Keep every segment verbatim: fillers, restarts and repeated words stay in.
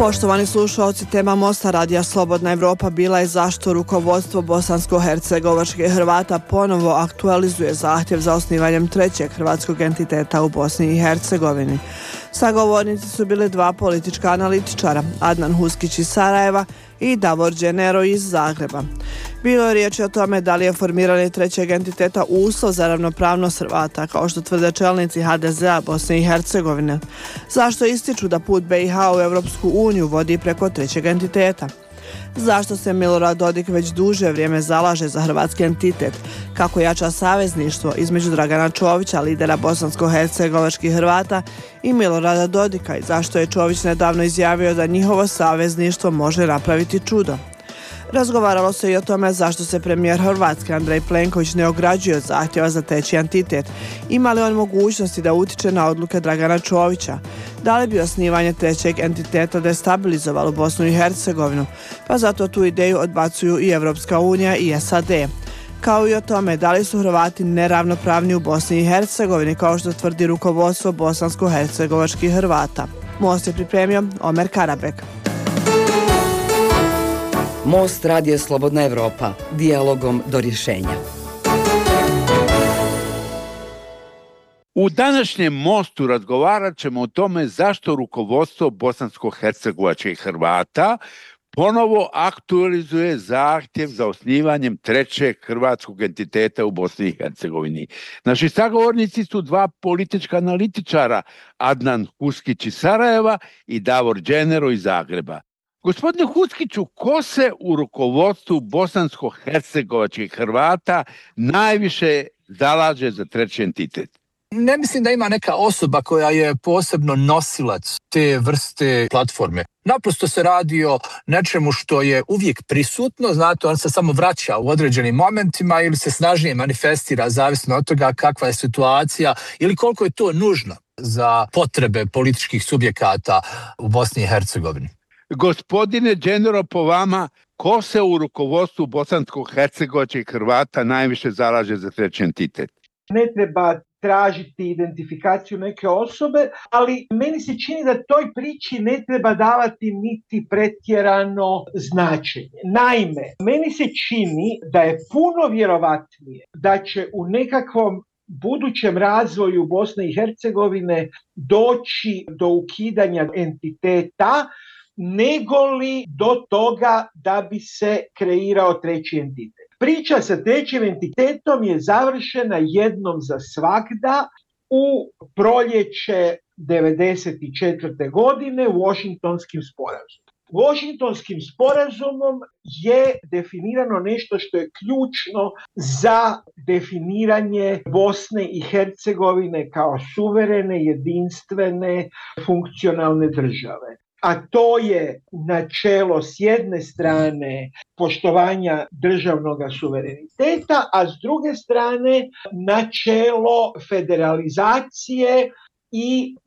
Poštovani slušalci, tema Mosta radija Slobodna Evropa bila je zašto rukovodstvo bosansko-hercegovačkih Hrvata ponovo aktualizuje zahtjev za osnivanjem trećeg hrvatskog entiteta u Bosni i Hercegovini. Sagovornici su bili dva politička analitičara, Adnan Huskić iz Sarajeva i Davor Đenero iz Zagreba. Bilo je riječi o tome da li je formiranje trećeg entiteta uslov za ravnopravnost Hrvata, kao što tvrde čelnici ha de zea Bosne i Hercegovine. Zašto ističu da put be i ha u Europsku uniju vodi preko trećeg entiteta? Zašto se Milorad Dodik već duže vrijeme zalaže za hrvatski entitet? Kako jača savezništvo između Dragana Čovića, lidera bosansko-hercegovačkih Hrvata, i Milorada Dodika, i zašto je Čović nedavno izjavio da njihovo savezništvo može napraviti čudo? Razgovaralo se i o tome zašto se premijer Hrvatske Andrej Plenković ne ograđuje od zahtjeva za treći entitet. Ima li on mogućnosti da utiče na odluke Dragana Čovića? Da li bi osnivanje trećeg entiteta destabilizovalo Bosnu i Hercegovinu? Pa zato tu ideju odbacuju i Evropska unija i es a de. Kao i o tome da li su Hrvati neravnopravni u Bosni i Hercegovini, kao što tvrdi rukovodstvo bosansko-hercegovačkih Hrvata. Most je pripremio Omer Karabek. Most radije Slobodna Evropa, dijalogom do rješenja. U današnjem Mostu razgovarat ćemo o tome zašto rukovodstvo bosansko-hercegovačkih Hrvata ponovo aktualizuje zahtjev za osnivanjem trećeg hrvatskog entiteta u Bosni i Hercegovini. Naši sagovornici su dva politička analitičara, Adnan Huskić iz Sarajeva i Davor Đenero iz Zagreba. Gospodine Huskiću, ko se u rukovodstvu bosansko-hercegovačkih Hrvata najviše zalaže za treći entitet? Ne mislim da ima neka osoba koja je posebno nosilac te vrste platforme. Naprosto se radi o nečemu što je uvijek prisutno, znate, on se samo vraća u određenim momentima ili se snažnije manifestira zavisno od toga kakva je situacija ili koliko je to nužno za potrebe političkih subjekata u Bosni i Hercegovini. Gospodine Đenero, po vama, ko se u rukovodstvu bosansko-hercegovačkih Hrvata najviše zalaže za treći entitet? Ne treba tražiti identifikaciju neke osobe, ali meni se čini da toj priči ne treba davati niti pretjerano značenje. Naime, meni se čini da je puno vjerovatnije da će u nekakvom budućem razvoju Bosne i Hercegovine doći do ukidanja entiteta, nego li do toga da bi se kreirao treći entitet. Priča sa trećim entitetom je završena jednom za svagda u proljeće devedeset četvrte godine Washingtonskim sporazumom. Washingtonskim sporazumom je definirano nešto što je ključno za definiranje Bosne i Hercegovine kao suverene, jedinstvene, funkcionalne države. A to je načelo s jedne strane poštovanja državnog suvereniteta, a s druge strane načelo federalizacije i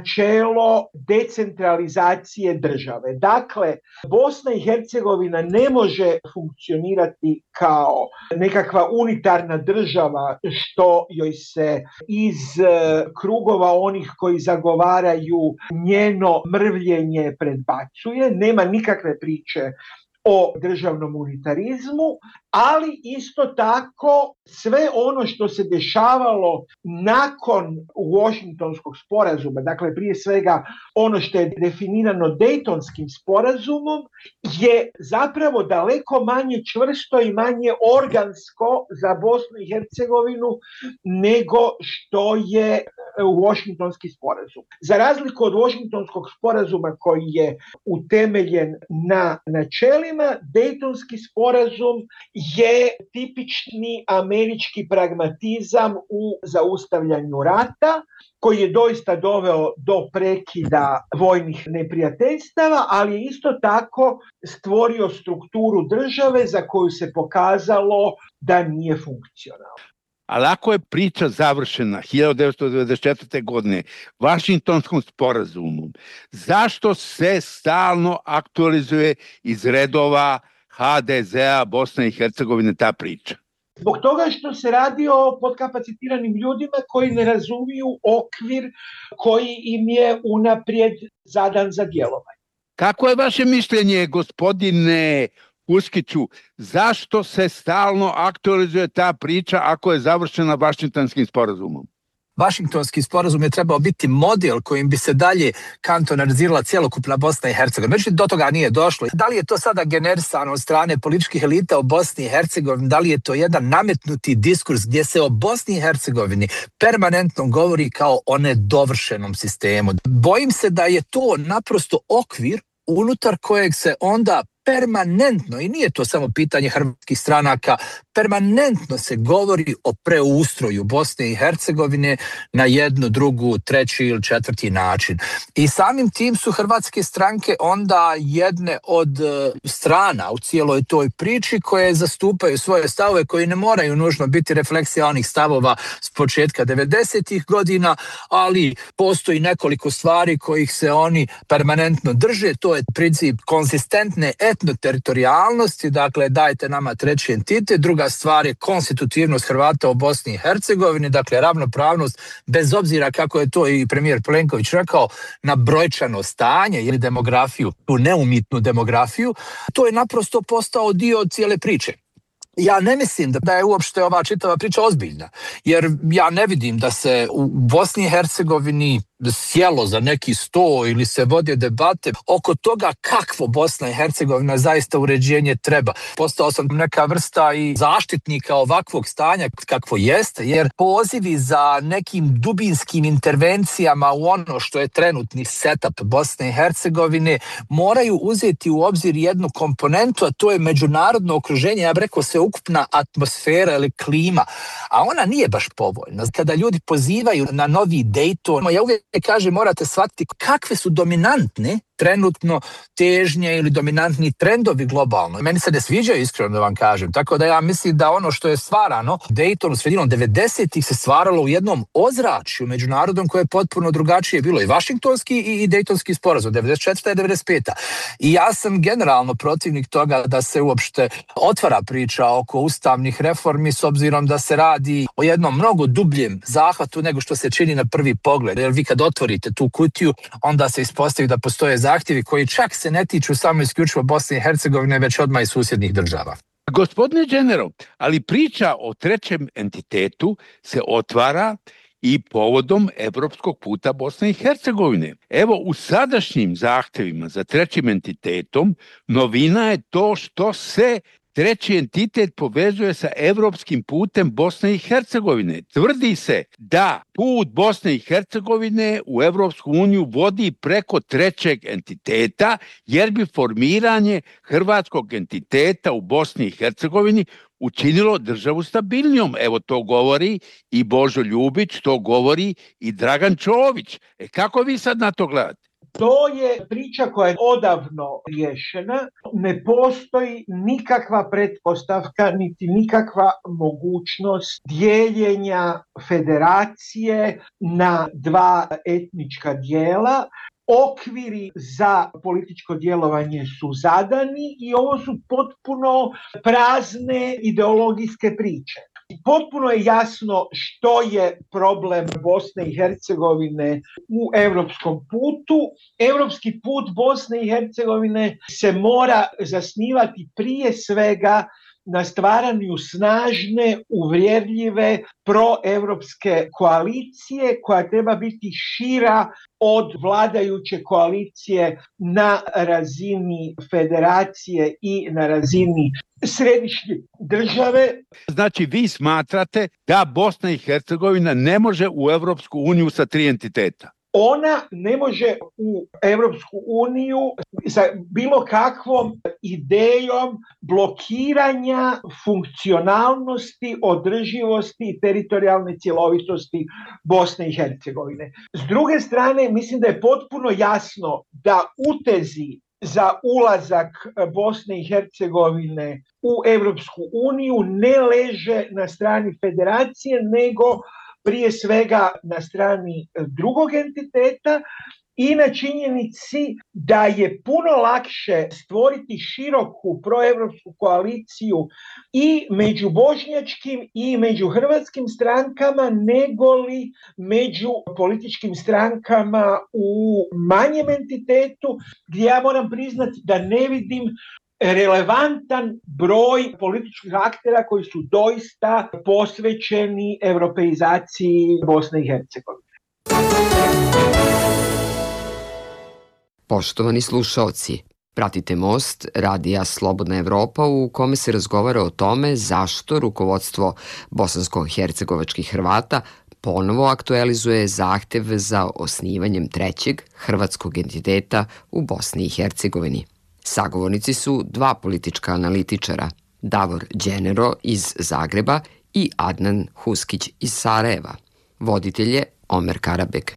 načelo decentralizacije države. Dakle, Bosna i Hercegovina ne može funkcionirati kao nekakva unitarna država što joj se iz krugova onih koji zagovaraju njeno mrvljenje predbacuje. Nema nikakve priče o državnom unitarizmu, ali isto tako sve ono što se dešavalo nakon Washingtonskog sporazuma, dakle prije svega ono što je definirano Dejtonskim sporazumom, je zapravo daleko manje čvrsto i manje organsko za Bosnu i Hercegovinu nego što je Washingtonski sporazum. Za razliku od Washingtonskog sporazuma koji je utemeljen na načelima, Dejtonski sporazum je tipični američki pragmatizam u zaustavljanju rata, koji je doista doveo do prekida vojnih neprijateljstava, ali je isto tako stvorio strukturu države za koju se pokazalo da nije funkcionalna. Ali ako je priča završena hiljadu devetsto devedeset četvrte. godine Vašingtonskom sporazumom, zašto se stalno aktualizuje iz redova ha de zea Bosne i Hercegovine ta priča? Zbog toga što se radi o podkapacitiranim ljudima koji ne razumiju okvir koji im je unaprijed zadan za djelovanje. Kako je vaše mišljenje, gospodine Huskiću, zašto se stalno aktualizuje ta priča ako je završena Vašingtonskim sporazumom? Vašingtonski sporazum je trebao biti model kojim bi se dalje kantonalizirala cjelokupna Bosna i Hercegovina. Međutim, do toga nije došlo. Da li je to sada generisano od strane političkih elita u Bosni i Hercegovini? Da li je to jedan nametnuti diskurs gdje se o Bosni i Hercegovini permanentno govori kao o nedovršenom sistemu? Bojim se da je to naprosto okvir unutar kojeg se onda permanentno, i nije to samo pitanje hrvatskih stranaka, permanentno se govori o preustroju Bosne i Hercegovine na jednu, drugu, treći ili četvrti način. I samim tim su hrvatske stranke onda jedne od strana u cijeloj toj priči koje zastupaju svoje stavove koji ne moraju nužno biti refleksija onih stavova s početka devedesetih godina, ali postoji nekoliko stvari kojih se oni permanentno drže. To je princip konzistentne etnoteritorijalnosti, dakle dajte nama treći entitet. Druga stvar je konstitutivnost Hrvata u Bosni i Hercegovini, dakle ravnopravnost, bez obzira kako je to i premijer Plenković rekao, na brojčano stanje ili demografiju, tu neumitnu demografiju. To je naprosto postao dio cijele priče. Ja ne mislim da je uopšte ova čitava priča ozbiljna, jer ja ne vidim da se u Bosni i Hercegovini sjelo za neki sto ili se vode debate oko toga kakvo Bosna i Hercegovina zaista uređenje treba. Postao sam neka vrsta i zaštitnika ovakvog stanja kakvo jeste, jer pozivi za nekim dubinskim intervencijama u ono što je trenutni setup Bosne i Hercegovine moraju uzeti u obzir jednu komponentu, a to je međunarodno okruženje, ja bih rekao se ukupna atmosfera ili klima, a ona nije baš povoljna. Kada ljudi pozivaju na novi Dayton, ja uvijek kažem, morate shvatiti kakve su dominantne trenutno težnje ili dominantni trendovi globalno. Meni se ne sviđaju, iskreno da vam kažem. Tako da ja mislim da ono što je stvarano Dayton u sredinom devedesetih se stvaralo u jednom ozračju međunarodnom koje je potpuno drugačije bilo i Vašingtonski i, i Daytonski sporazum devedeset četvrta i devedeset peta I ja sam generalno protivnik toga da se uopšte otvara priča oko ustavnih reformi s obzirom da se radi o jednom mnogo dubljem zahvatu nego što se čini na prvi pogled. Jer vi kad otvorite tu kutiju, onda se ispostavi da postoje zahtjevi koji čak se ne tiču samo isključivo Bosne i Hercegovine, već odmah i susjednih država. Gospodine General, ali priča o trećem entitetu se otvara i povodom evropskog puta Bosne i Hercegovine. Evo, u sadašnjim zahtjevima za trećim entitetom novina je to što se treći entitet povezuje sa evropskim putem Bosne i Hercegovine. Tvrdi se da put Bosne i Hercegovine u Evropsku uniju vodi preko trećeg entiteta, jer bi formiranje hrvatskog entiteta u Bosni i Hercegovini učinilo državu stabilnijom. Evo, to govori i Božo Ljubić, to govori i Dragan Čović. E, kako vi sad na to gledate? To je priča koja je odavno riješena. Ne postoji nikakva pretpostavka, niti nikakva mogućnost dijeljenja federacije na dva etnička dijela. Okviri za političko djelovanje su zadani i ovo su potpuno prazne ideologijske priče. Potpuno je jasno što je problem Bosne i Hercegovine u europskom putu. Europski put Bosne i Hercegovine se mora zasnivati prije svega na stvaranju snažne, uvjerljive, proevropske koalicije koja treba biti šira od vladajuće koalicije na razini federacije i na razini središnje države. Znači, vi smatrate da Bosna i Hercegovina ne može u Evropsku uniju sa tri entiteta? Ona ne može u Europsku uniju sa bilo kakvom idejom blokiranja funkcionalnosti, održivosti i teritorijalne cjelovitosti Bosne i Hercegovine. S druge strane, mislim da je potpuno jasno da utezi za ulazak Bosne i Hercegovine u Europsku uniju ne leže na strani federacije, nego prije svega na strani drugog entiteta i na činjenici da je puno lakše stvoriti široku proevropsku koaliciju i među bošnjačkim i među hrvatskim strankama nego li među političkim strankama u manjem entitetu, gdje ja moram priznati da ne vidim relevantan broj političkih aktera koji su doista posvećeni europeizaciji Bosne i Hercegovine. Poštovani slušaoci, pratite Most, radija Slobodna Evropa, u kome se razgovara o tome zašto rukovodstvo bosansko-hercegovačkih Hrvata ponovo aktualizuje zahtev za osnivanjem trećeg hrvatskog entiteta u Bosni i Hercegovini. Sagovornici su dva politička analitičara, Davor Đenero iz Zagreba i Adnan Huskić iz Sarajeva. Voditelj je Omer Karabek.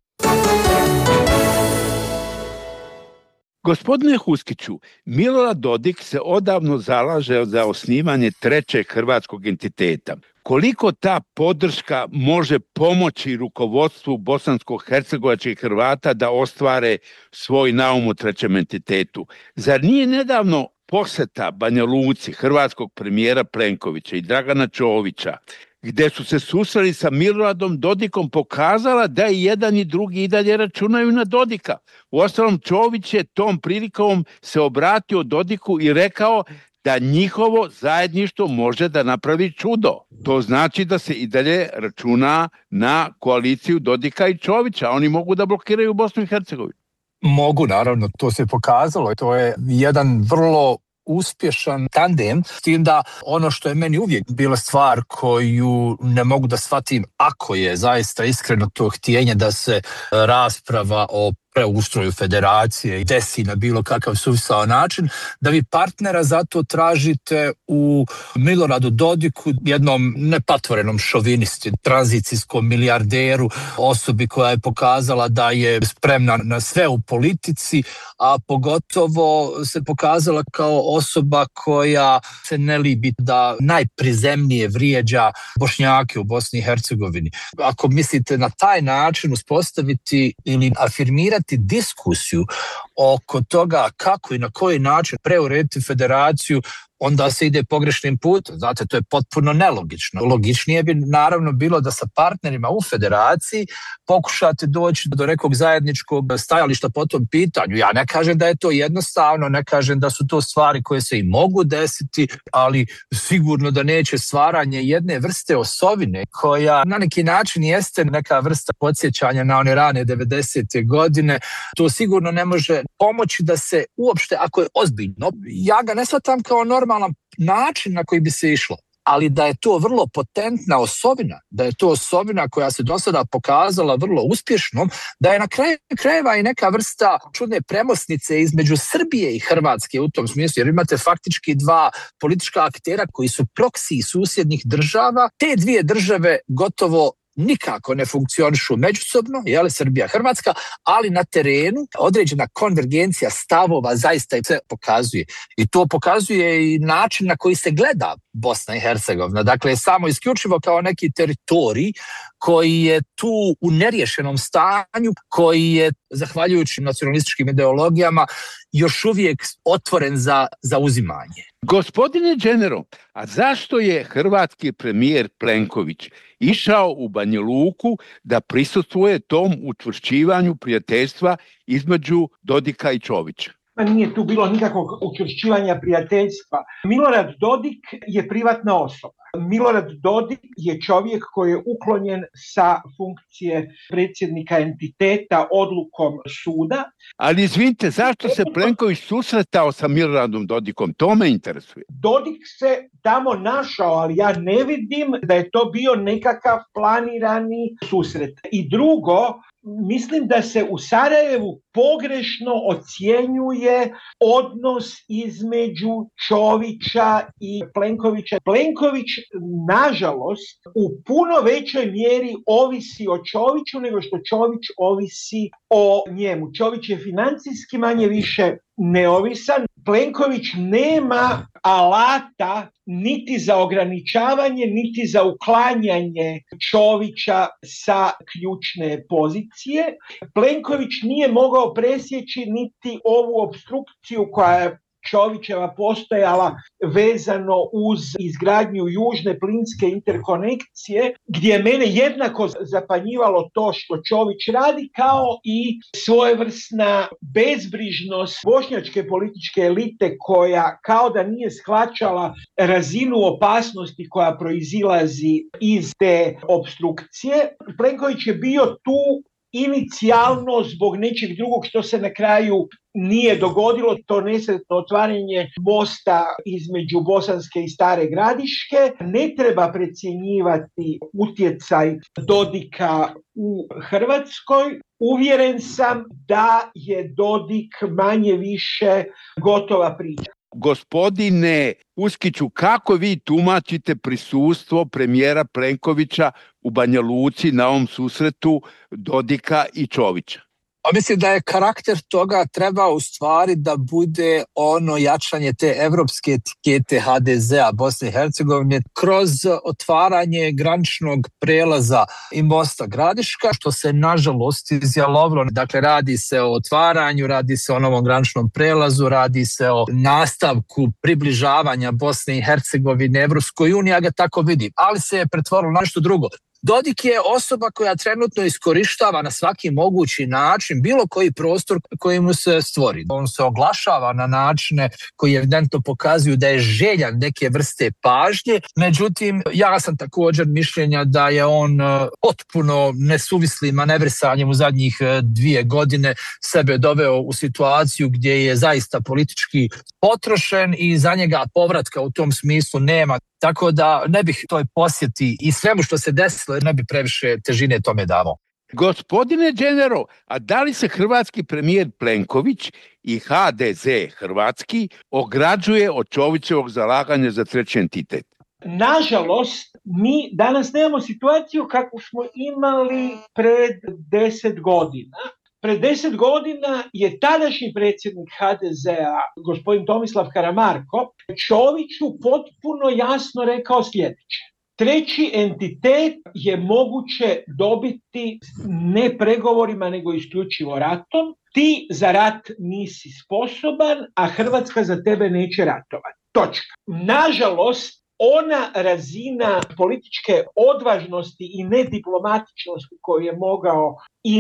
Gospodine Huskiću, Milorad Dodik se odavno zalaže za osnivanje trećeg hrvatskog entiteta. Koliko ta podrška može pomoći rukovodstvu bosansko-hercegovačkih Hrvata da ostvare svoj naum u trećem entitetu? Zar nije nedavno poseta Banja Luci hrvatskog premijera Plenkovića i Dragana Čovića, gde su se susreli sa Miloradom Dodikom, pokazala da i jedan i drugi i dalje računaju na Dodika? Uostalom, Čović je tom prilikom se obratio Dodiku i rekao da njihovo zajedništvo može da napravi čudo. To znači da se i dalje računa na koaliciju Dodika i Čovića. Oni mogu da blokiraju Bosnu i Hercegovinu. Mogu, naravno, to se pokazalo. To je jedan vrlo uspješan tandem, s tim da ono što je meni uvijek bila stvar koju ne mogu da shvatim, ako je zaista iskreno to htjenje da se rasprava o preustroju federacije desi na bilo kakav suvisao način, da vi partnera zato tražite u Miloradu Dodiku, jednom nepatvorenom šovinisti, tranzicijskom milijarderu, osobi koja je pokazala da je spremna na sve u politici, a pogotovo se pokazala kao osoba koja se ne libi da najprizemnije vrijeđa Bošnjake u Bosni i Hercegovini. Ako mislite na taj način uspostaviti ili afirmirati diskusiju oko toga kako i na koji način preurediti federaciju, onda se ide pogrešnim putem. Znate, to je potpuno nelogično. Logičnije bi naravno bilo da sa partnerima u federaciji pokušate doći do nekog zajedničkog stajališta po tom pitanju. Ja ne kažem da je to jednostavno, ne kažem da su to stvari koje se i mogu desiti, ali sigurno da neće stvaranje jedne vrste osovine koja na neki način jeste neka vrsta podsjećanja na one rane devedesete godine. To sigurno ne može pomoći da se uopšte, ako je ozbiljno, ja ga ne shvatam kao normalan način na koji bi se išlo, ali da je to vrlo potentna osobina, da je to osobina koja se do sada pokazala vrlo uspješnom, da je na kraju krajeva i neka vrsta čudne premosnice između Srbije i Hrvatske u tom smislu, jer imate faktički dva politička aktera koji su proksiji susjednih država. Te dvije države gotovo nikako ne funkcionišu međusobno, jel, Srbija, Hrvatska, ali na terenu određena konvergencija stavova zaista se pokazuje. I to pokazuje i način na koji se gleda Bosna i Hercegovina. Dakle, samo isključivo kao neki teritorij koji je tu u neriješenom stanju, koji je, zahvaljujući nacionalističkim ideologijama, još uvijek otvoren za, za uzimanje. Gospodine Đenero, a zašto je hrvatski premijer Plenković išao u Banja Luku da prisustvuje tom učvršćivanju prijateljstva između Dodika i Čovića? Nije tu bilo nikakvog učvršćivanja prijateljstva. Milorad Dodik je privatna osoba. Milorad Dodik je čovjek koji je uklonjen sa funkcije predsjednika entiteta odlukom suda. Ali izvinite, zašto se Plenković susretao sa Miloradom Dodikom? To me interesuje. Dodik se tamo našao, ali ja ne vidim da je to bio nekakav planirani susret. I drugo, mislim da se u Sarajevu pogrešno ocjenjuje odnos između Čovića i Plenkovića. Plenković, nažalost, u puno većoj mjeri ovisi o Čoviću nego što Čović ovisi o njemu. Čović je financijski manje više neovisan. Plenković nema alata niti za ograničavanje, niti za uklanjanje Čovića sa ključne pozicije. Plenković nije mogao presjeći niti ovu opstrukciju koja je Čovićeva postojala vezano uz izgradnju južne plinske interkonekcije, gdje je mene jednako zapanjivalo to što Čović radi, kao i svojevrsna bezbrižnost bošnjačke političke elite koja kao da nije shvaćala razinu opasnosti koja proizilazi iz te opstrukcije. Plenković je bio tu inicijalno zbog nečeg drugog što se na kraju nije dogodilo, to nesretno otvaranje mosta između Bosanske i Stare Gradiške. Ne treba precjenjivati utjecaj Dodika u Hrvatskoj. Uvjeren sam da je Dodik manje više gotova priča. Gospodine Uskiću, kako vi tumačite prisustvo premijera Plenkovića u Banja Luci na ovom susretu Dodika i Čovića? A mislim da je karakter toga treba u stvari da bude ono jačanje te evropske etikete ha de zea Bosne i Hercegovine kroz otvaranje graničnog prelaza i mosta Gradiška, što se nažalost izjalovilo. Dakle, radi se o otvaranju, radi se o novom graničnom prelazu, radi se o nastavku približavanja Bosne i Hercegovine Evropskoj uniji, ja ga tako vidim, ali se je pretvorilo na nešto drugo. Dodik je osoba koja trenutno iskorištava na svaki mogući način bilo koji prostor koji mu se stvori. On se oglašava na načine koji evidentno pokazuju da je željan neke vrste pažnje. Međutim, ja sam također mišljenja da je on potpuno nesuvislim manevrisanjem u zadnjih dvije godine sebe doveo u situaciju gdje je zaista politički potrošen i za njega povratka u tom smislu nema. Tako da ne bih toj posjeti i svemu što se desilo ne bi previše težine tome davao. Gospodine Đenero, a da li se hrvatski premijer Plenković i ha de ze hrvatski ograđuje od Čovićevog zalaganja za treći entitet? Nažalost, mi danas nemamo situaciju kakvu smo imali pred deset godina. Pred deset godina je tadašnji predsjednik ha de zea, gospodin Tomislav Karamarko, Čoviću potpuno jasno rekao sljedeće. Treći entitet je moguće dobiti ne pregovorima, nego isključivo ratom. Ti za rat nisi sposoban, a Hrvatska za tebe neće ratovati. Točka. Nažalost, ona razina političke odvažnosti i nediplomatičnosti koju je mogao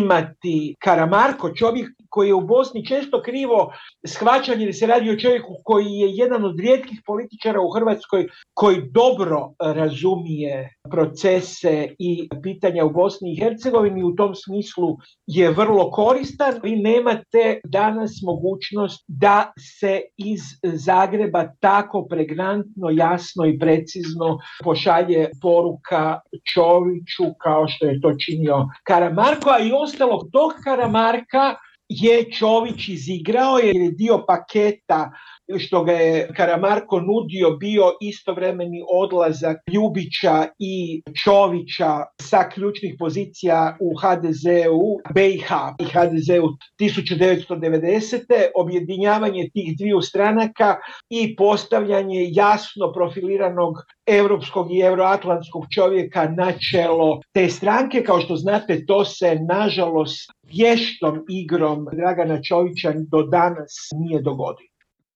imati Karamarko, čovjek koji je u Bosni često krivo shvaćan jer se radi o čovjeku koji je jedan od rijetkih političara u Hrvatskoj koji dobro razumije procese i pitanja u Bosni i Hercegovini, u tom smislu je vrlo koristan. Vi nemate danas mogućnost da se iz Zagreba tako pregnantno, jasno i precizno pošalje poruka Čoviću kao što je to činio Karamarko, a i ostalog tog Karamarka je Čović izigrao jer je dio paketa što ga je Karamarko nudio bio istovremeni odlazak Ljubića i Čovića sa ključnih pozicija u ha de zeu be i ha i ha de zeu tisuću devetsto devedesete. Objedinjavanje tih dviju stranaka i postavljanje jasno profiliranog europskog i euroatlantskog čovjeka na čelo te stranke. Kao što znate, to se nažalost vještom igrom Dragana Čovića do danas nije dogodilo.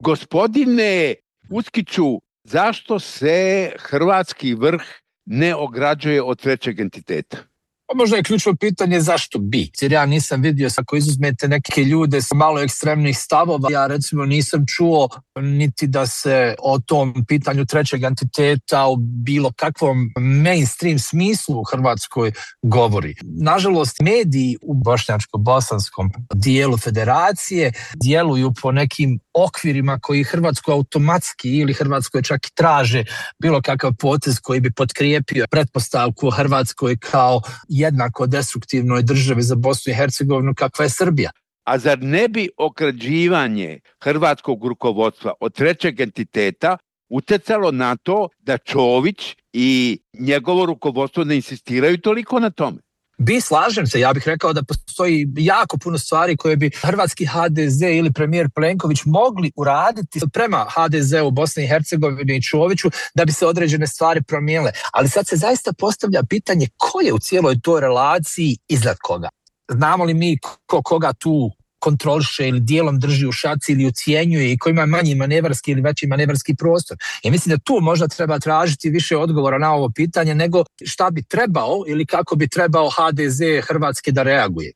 Gospodine Uskiću, zašto se hrvatski vrh ne ograđuje od trećeg entiteta? Možda je ključno pitanje zašto bi. Jer ja nisam vidio, ako izuzmete neke ljude sa malo ekstremnih stavova, ja recimo nisam čuo niti da se o tom pitanju trećeg entiteta u bilo kakvom mainstream smislu u Hrvatskoj govori. Nažalost, mediji u bošnjačko-bosanskom dijelu federacije djeluju po nekim okvirima koji Hrvatskoj automatski ili Hrvatskoj čak i traže bilo kakav potez koji bi potkrijepio pretpostavku o Hrvatskoj kao jednako destruktivnoj državi za Bosnu i Hercegovinu kakva je Srbija. A zar ne bi ograđivanje hrvatskog rukovodstva od trećeg entiteta utjecalo na to da Čović i njegovo rukovodstvo ne insistiraju toliko na tome? Bi, slažem se, ja bih rekao da postoji jako puno stvari koje bi hrvatski ha de ze ili premijer Plenković mogli uraditi prema ha de ze u Bosni i Hercegovini i Čoviću da bi se određene stvari promijenile. Ali sad se zaista postavlja pitanje ko je u cijeloj toj relaciji iznad koga. Znamo li mi ko koga tu kontroliše ili dijelom drži u šaci ili ucijenjuje i ko ima manji manevarski ili veći manevarski prostor. I mislim da tu možda treba tražiti više odgovora na ovo pitanje nego šta bi trebao ili kako bi trebao ha de ze Hrvatske da reaguje.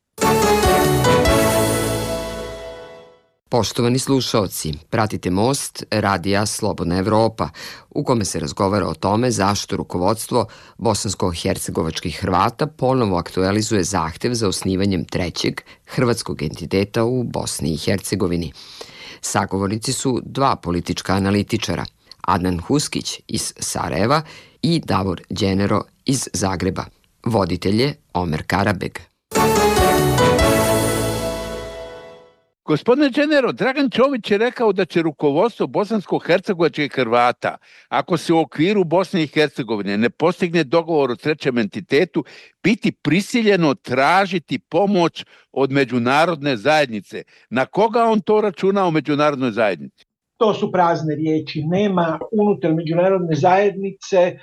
Poštovani slušaoci, pratite Most radija Slobodna Evropa, u kome se razgovara o tome zašto rukovodstvo bosansko-hercegovačkih Hrvata ponovo aktualizuje zahtev za osnivanjem trećeg hrvatskog entiteta u Bosni i Hercegovini. Sagovornici su dva politička analitičara, Adnan Huskić iz Sarajeva i Davor Đenero iz Zagreba. Voditelj je Omer Karabeg. Gospodine Đenero, Dragan Čović je rekao da će rukovodstvo bosansko-hercegovačkih Hrvata, ako se u okviru Bosne i Hercegovine ne postigne dogovor o trećem entitetu, biti prisiljeno tražiti pomoć od međunarodne zajednice. Na koga on to računa u međunarodnoj zajednici? To su prazne riječi. Nema unutar međunarodne zajednice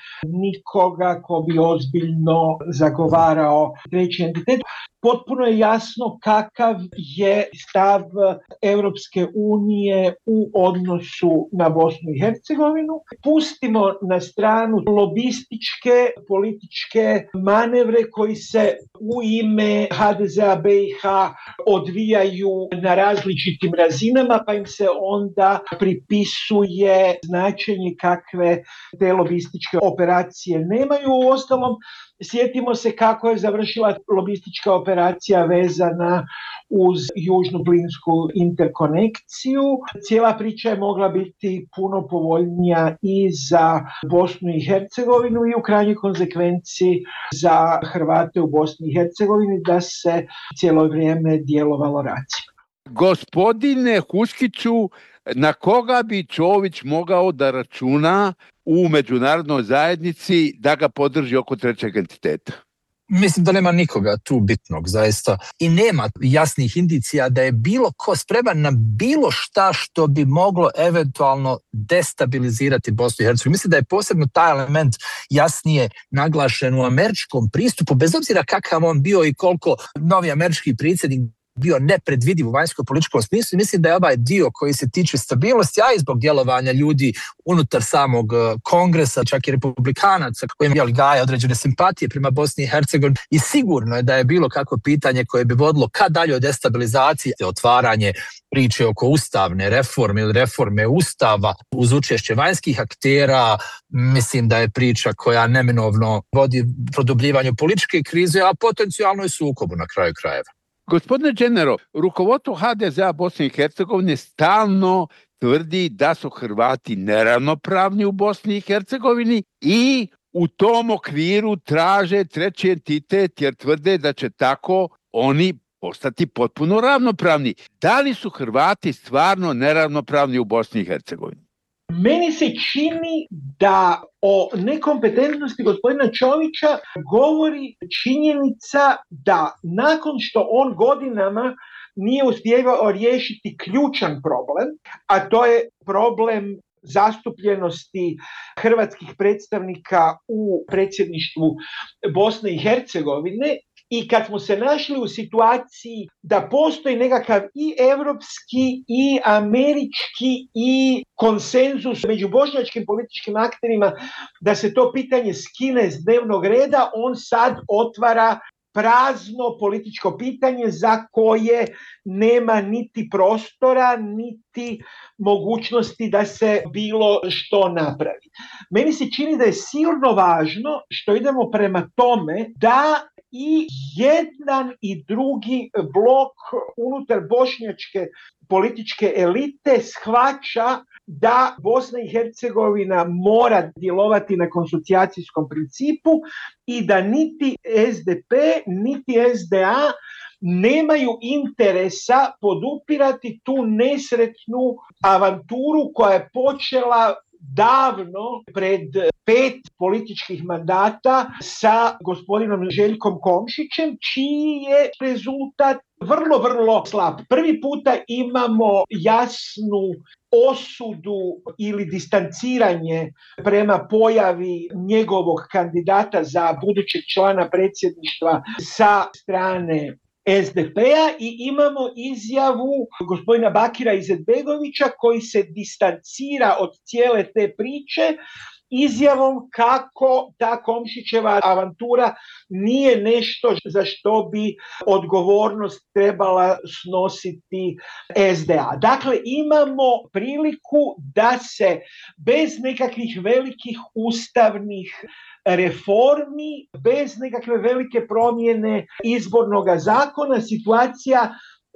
nikoga ko bi ozbiljno zagovarao treći entitet. Potpuno je jasno kakav je stav Europske unije u odnosu na Bosnu i Hercegovinu. Pustimo na stranu lobističke političke manevre koji se u ime ha de zea be i ha odvijaju na različitim razinama, pa im se onda pripisuje značenje kakve te lobističke operacije nemaju. Uostalom, sjetimo se kako je završila lobistička operacija vezana uz južnu plinsku interkonekciju. Cijela priča je mogla biti puno povoljnija i za Bosnu i Hercegovinu i u krajnjoj konsekvenciji za Hrvate u Bosni i Hercegovini da se cijelo vrijeme djelovalo racionalno. Gospodine Huskiću, na koga bi Čović mogao da računa u međunarodnoj zajednici da ga podrži oko trećeg entiteta? Mislim da nema nikoga tu bitnog, zaista. I nema jasnih indicija da je bilo ko spreman na bilo šta što bi moglo eventualno destabilizirati Bosnu i Hercegovinu. Mislim da je posebno taj element jasnije naglašen u američkom pristupu, bez obzira kakav on bio i koliko novi američki predsjednik bio nepredvidiv u vanjsko-političkom smislu. Mislim da je ovaj dio koji se tiče stabilnosti, a i zbog djelovanja ljudi unutar samog kongresa, čak i republikanaca kojim je gaja određene simpatije prema Bosni i Hercegovini, i sigurno je da je bilo kakvo pitanje koje bi vodilo ka daljoj destabilizaciji, otvaranje priče oko ustavne reforme ili reforme ustava uz učešće vanjskih aktera. Mislim da je priča koja neminovno vodi produbljivanju političke krize, a potencijalno i sukobu na kraju krajeva. Gospodine Đenero, rukovodstvo ha de zea Bosne i Hercegovine stalno tvrdi da su Hrvati neravnopravni u Bosni i Hercegovini i u tom okviru traže treći entitet jer tvrde da će tako oni postati potpuno ravnopravni. Da li su Hrvati stvarno neravnopravni u Bosni i Hercegovini? Meni se čini da o nekompetentnosti gospodina Čovića govori činjenica da nakon što on godinama nije uspijevao riješiti ključan problem, a to je problem zastupljenosti hrvatskih predstavnika u predsjedništvu Bosne i Hercegovine, i kad smo se našli u situaciji da postoji nekakav i europski i američki i konsenzus među bošnjačkim političkim akterima da se to pitanje skine s dnevnog reda, on sad otvara prazno političko pitanje za koje nema niti prostora, niti mogućnosti da se bilo što napravi. Meni se čini da je silno važno što idemo prema tome da i jedan i drugi blok unutar bošnjačke političke elite shvaća da Bosna i Hercegovina mora djelovati na konsocijacijskom principu i da niti es de pe, niti es de a nemaju interesa podupirati tu nesretnu avanturu koja je počela davno pred pet političkih mandata sa gospodinom Željkom Komšićem, čiji je rezultat vrlo, vrlo slab. Prvi puta imamo jasnu osudu ili distanciranje prema pojavi njegovog kandidata za budućeg člana predsjedništva sa strane es de pe-a i imamo izjavu gospodina Bakira Izetbegovića koji se distancira od cijele te priče izjavom kako ta Komšićeva avantura nije nešto za što bi odgovornost trebala snositi es de a. Dakle, imamo priliku da se bez nekakvih velikih ustavnih reformi, bez nekakve velike promjene izbornog zakona, situacija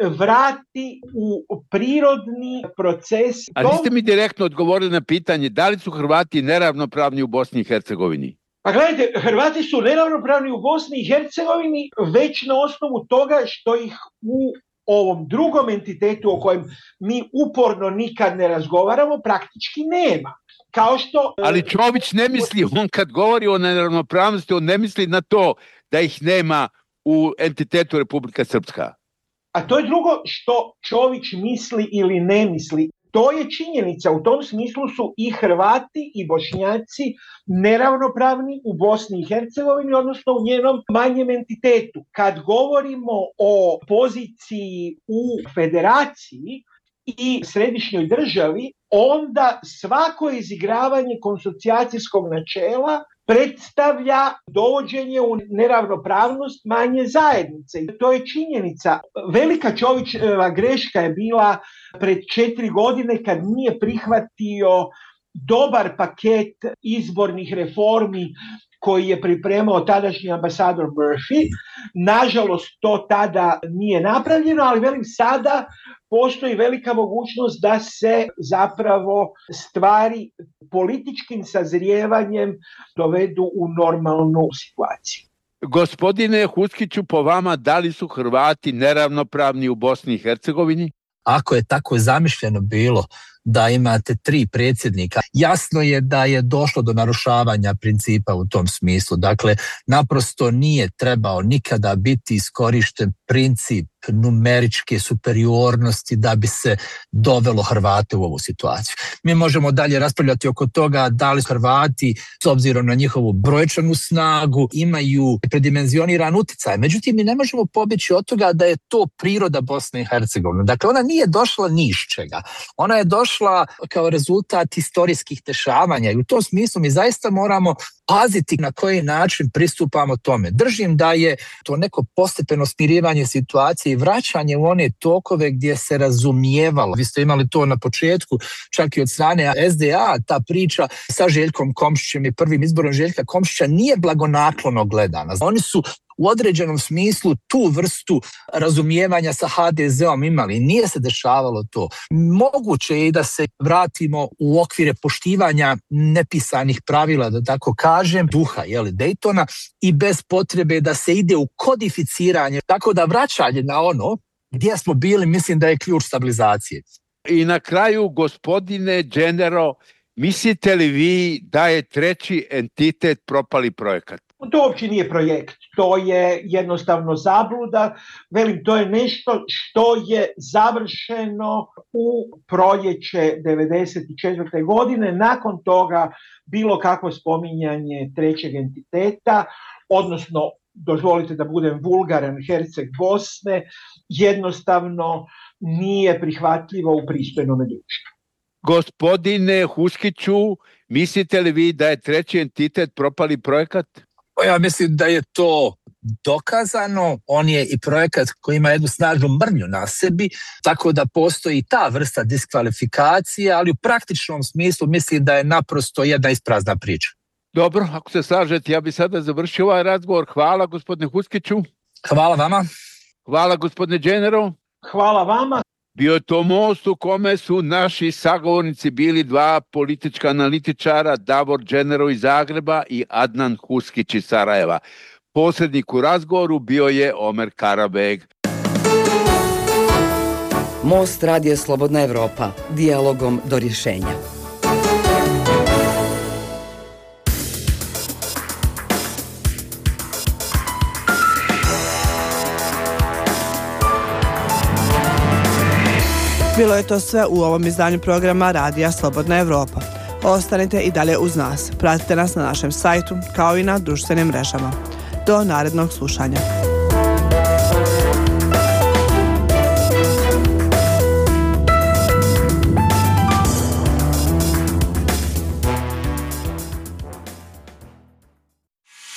vrati u prirodni proces. A niste mi direktno odgovorili na pitanje da li su Hrvati neravnopravni u Bosni i Hercegovini? Pa gledajte, Hrvati su neravnopravni u Bosni i Hercegovini već na osnovu toga što ih u ovom drugom entitetu o kojem mi uporno nikad ne razgovaramo praktički nema. Kao što... Ali Čović ne misli, on kad govori o neravnopravnosti, on ne misli na to da ih nema u entitetu Republika Srpska. A to je drugo što Čović misli ili ne misli. To je činjenica. U tom smislu su i Hrvati i Bošnjaci neravnopravni u Bosni i Hercegovini, odnosno u njenom manjem entitetu. Kad govorimo o poziciji u federaciji i središnjoj državi, onda svako izigravanje konsocijacijskog načela predstavlja dovođenje u neravnopravnost manje zajednice. I to je činjenica. Velika Čovićeva greška je bila pred četiri godine kad nije prihvatio dobar paket izbornih reformi koji je pripremao tadašnji ambasador Murphy. Nažalost, to tada nije napravljeno, ali velim sada postoji velika mogućnost da se zapravo stvari političkim sazrijevanjem dovedu u normalnu situaciju. Gospodine Huskiću, po vama, da li su Hrvati neravnopravni u Bosni i Hercegovini? Ako je tako zamišljeno bilo da imate tri predsjednika, jasno je da je došlo do narušavanja principa u tom smislu. Dakle, naprosto nije trebao nikada biti iskorišten princip numeričke superiornosti da bi se dovelo Hrvate u ovu situaciju. Mi možemo dalje raspravljati oko toga da li Hrvati, s obzirom na njihovu brojčanu snagu, imaju predimenzioniran uticaj. Međutim, mi ne možemo pobjeći od toga da je to priroda Bosne i Hercegovine. Dakle, ona nije došla ni iz čega. Ona je došla kao rezultat historijskih dešavanja i u tom smislu mi zaista moramo paziti na koji način pristupamo tome. Držim da je to neko postepeno smirivanje situacije i vraćanje u one tokove gdje se razumijevalo. Vi ste imali to na početku, čak i od strane es de a, ta priča sa Željkom Komšićem i prvim izborom Željka Komšića nije blagonaklono gledana. Oni su u određenom smislu tu vrstu razumijevanja sa ha de zeom imali. Nije se dešavalo to. Moguće je i da se vratimo u okvire poštivanja nepisanih pravila, da tako kažem, duha jeli, Daytona i bez potrebe da se ide u kodificiranje. Tako da vraćanje na ono gdje smo bili, mislim da je ključ stabilizacije. I na kraju, gospodine Dženero, mislite li vi da je treći entitet propali projekat? To uopće nije projekt, to je jednostavno zabluda. Velim, to je nešto što je završeno u proljeće devedeset četvrte godine. Nakon toga bilo kakvo spominjanje trećeg entiteta, odnosno, dozvolite da budem vulgaran, Herceg Bosne, jednostavno nije prihvatljivo u pristojnom društvu. Gospodine Huskiću, mislite li vi da je treći entitet propali projekat? Ja mislim da je to dokazano. On je i projekat koji ima jednu snažnu mrnju na sebi, tako da postoji ta vrsta diskvalifikacije, ali u praktičnom smislu mislim da je naprosto jedna isprazna priča. Dobro, ako se slažete, ja bih sada završio ovaj razgovor. Hvala gospodine Huskiću. Hvala vama. Hvala gospodine Dženero. Hvala vama. Bio je to most u kome su naši sagovornici bili dva politička analitičara, Davor Dženero iz Zagreba i Adnan Huskić iz Sarajeva. Posrednik u razgovoru bio je Omer Karabeg. Most Radija Slobodna Evropa. Dijalogom do rješenja. Bilo je to sve u ovom izdanju programa Radija Slobodna Evropa. Ostanite i dalje uz nas. Pratite nas na našem sajtu kao i na društvenim mrežama. Do narednog slušanja.